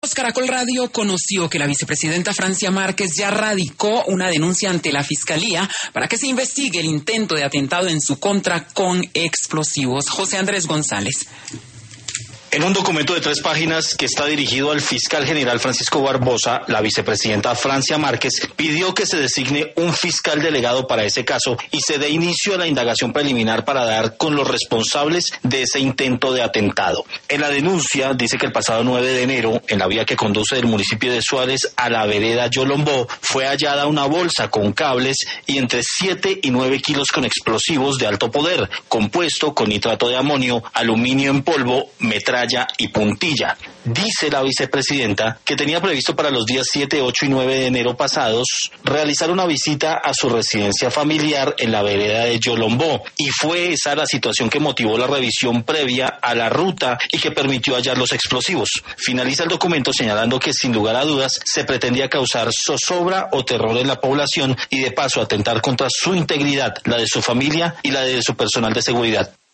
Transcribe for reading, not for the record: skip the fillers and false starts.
Caracol Radio conoció que la vicepresidenta Francia Márquez ya radicó una denuncia ante la Fiscalía para que se investigue el intento de atentado en su contra con explosivos. José Andrés González. En un documento de 3 páginas que está dirigido al fiscal general Francisco Barbosa, la vicepresidenta Francia Márquez pidió que se designe un fiscal delegado para ese caso y se dé inicio a la indagación preliminar para dar con los responsables de ese intento de atentado. En la denuncia dice que el pasado 9 de enero, en la vía que conduce del municipio de Suárez a la vereda Yolombó, fue hallada una bolsa con cables y entre 7 y 9 kilos con explosivos de alto poder, compuesto con nitrato de amonio, aluminio en polvo, metralla y puntilla. Dice la vicepresidenta que tenía previsto para los días 7, 8 y 9 de enero pasados realizar una visita a su residencia familiar en la vereda de Yolombó, y fue esa la situación que motivó la revisión previa a la ruta y que permitió hallar los explosivos. Finaliza el documento señalando que sin lugar a dudas se pretendía causar zozobra o terror en la población y de paso atentar contra su integridad, la de su familia y la de su personal de seguridad.